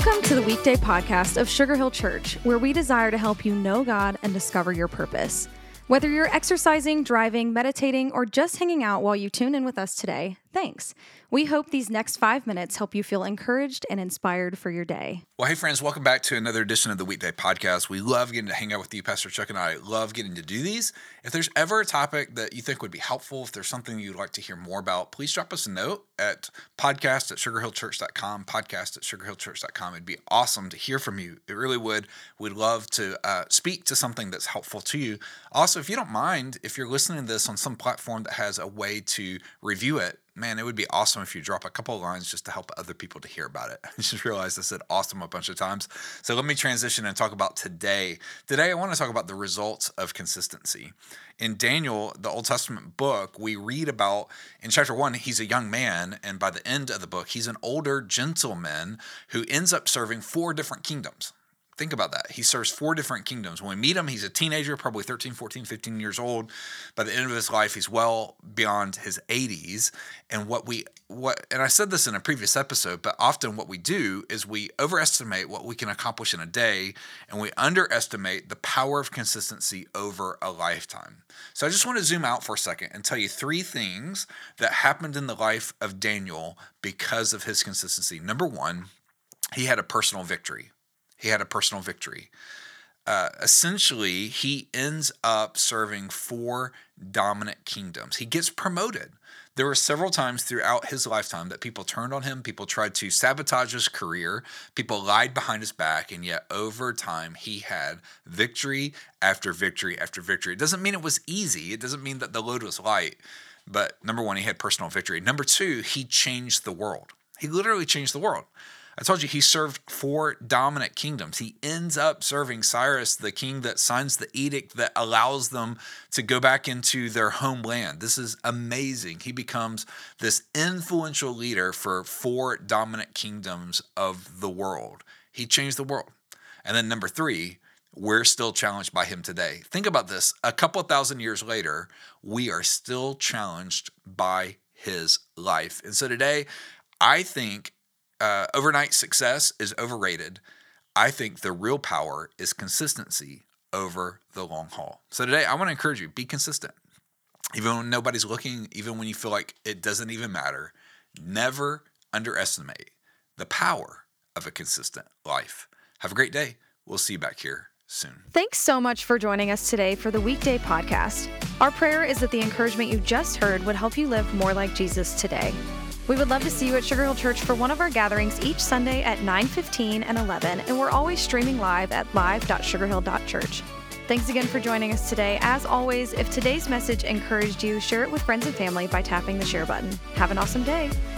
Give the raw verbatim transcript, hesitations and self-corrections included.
Welcome to the weekday podcast of Sugar Hill Church, where we desire to help you know God and discover your purpose. Whether you're exercising, driving, meditating, or just hanging out while you tune in with us today, thanks. We hope these next five minutes help you feel encouraged and inspired for your day. Well, hey friends, welcome back to another edition of the Weekday Podcast. We love getting to hang out with you. Pastor Chuck and I love getting to do these. If there's ever a topic that you think would be helpful, if there's something you'd like to hear more about, please drop us a note at podcast at sugar hill church dot com, podcast at sugar hill church dot com. It'd be awesome to hear from you. It really would. We'd love to uh, speak to something that's helpful to you. Also, if you don't mind, if you're listening to this on some platform that has a way to review it, man, it would be awesome if you drop a couple of lines just to help other people to hear about it. I just realized I said awesome a bunch of times. So let me transition and talk about today. Today, I want to talk about the results of consistency. In Daniel, the Old Testament book, we read about, in chapter one, he's a young man, and by the end of the book, he's an older gentleman who ends up serving four different kingdoms. Think about that. He serves four different kingdoms. When we meet him, he's a teenager, probably thirteen, fourteen, fifteen years old. By the end of his life, he's well beyond his eighties. And what we, what, and I said this in a previous episode, but often what we do is we overestimate what we can accomplish in a day, and we underestimate the power of consistency over a lifetime. So I just want to zoom out for a second and tell you three things that happened in the life of Daniel because of his consistency. Number one, he had a personal victory. He had a personal victory. Uh, essentially, he ends up serving four dominant kingdoms. He gets promoted. There were several times throughout his lifetime that people turned on him. People tried to sabotage his career. People lied behind his back. And yet over time, he had victory after victory after victory. It doesn't mean it was easy. It doesn't mean that the load was light. But number one, he had personal victory. Number two, he changed the world. He literally changed the world. I told you he served four dominant kingdoms. He ends up serving Cyrus, the king that signs the edict that allows them to go back into their homeland. This is amazing. He becomes this influential leader for four dominant kingdoms of the world. He changed the world. And then number three, we're still challenged by him today. Think about this. A couple of thousand years later, we are still challenged by his life. And so today, I think Uh, overnight success is overrated. I think the real power is consistency over the long haul. So today, I want to encourage you, be consistent. Even when nobody's looking, even when you feel like it doesn't even matter, never underestimate the power of a consistent life. Have a great day. We'll see you back here soon. Thanks so much for joining us today for the weekday podcast. Our prayer is that the encouragement you just heard would help you live more like Jesus today. We would love to see you at Sugar Hill Church for one of our gatherings each Sunday at nine fifteen and eleven, and we're always streaming live at live dot sugar hill dot church. Thanks again for joining us today. As always, if today's message encouraged you, share it with friends and family by tapping the share button. Have an awesome day.